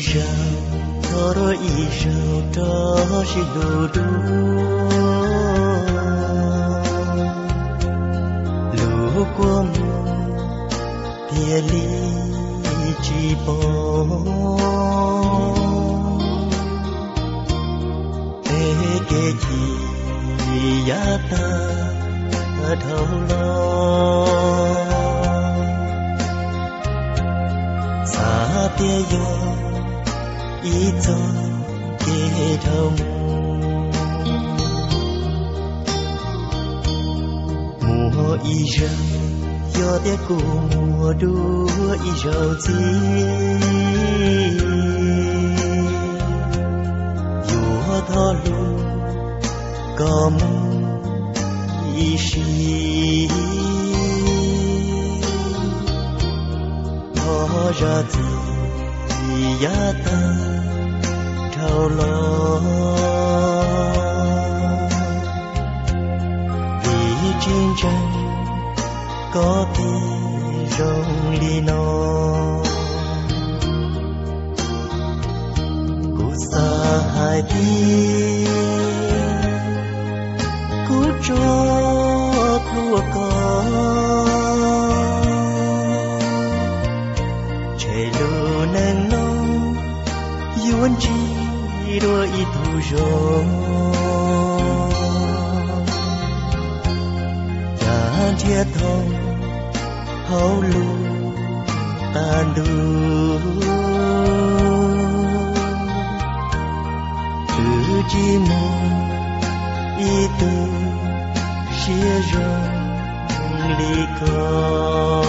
rau thoro y rau cho si lu du lu của mùa tia li chi bò kê chi ya ta thâu lo sa tia yo y cho kê thâu mùa y rau yo tia cu mùa đua y rau chi yo tho lu có ý sĩ có ra gì giá ta thâu lo vì chiến tranh có thể rong đi nó cuộc xa hai tiếng cho thua có chạy lù nâng nông yuan chi đôi ít thu rồi cha chia thông hậu lù tan du từ chi mù ý tư chia rong ly co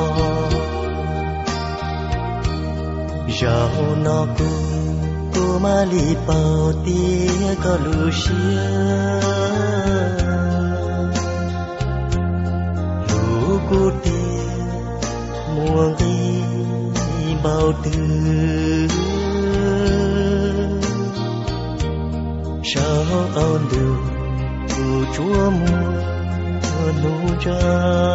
rau nó cô mà li bao tia có lu xia lu cô tia muông đi bao tư sao ôn đường chúa mùa nụ ra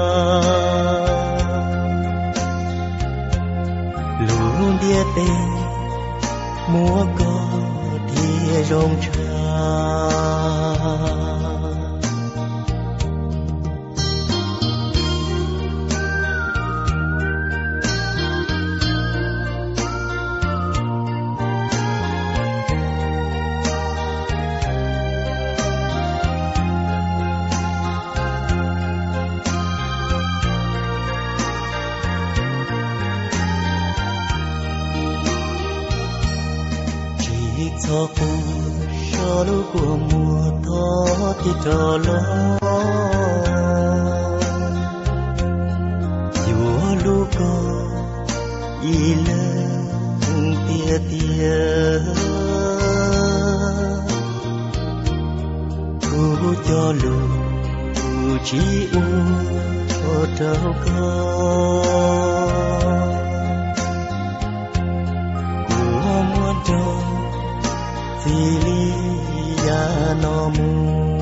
luôn địa tê mùa có địa rong cha cho cô cho lũ của mùa thó thì trò lo chúa lũ có y lớn tia tia cô cho lũ chỉ u trâu con của muôn trâu vì lý ya no mu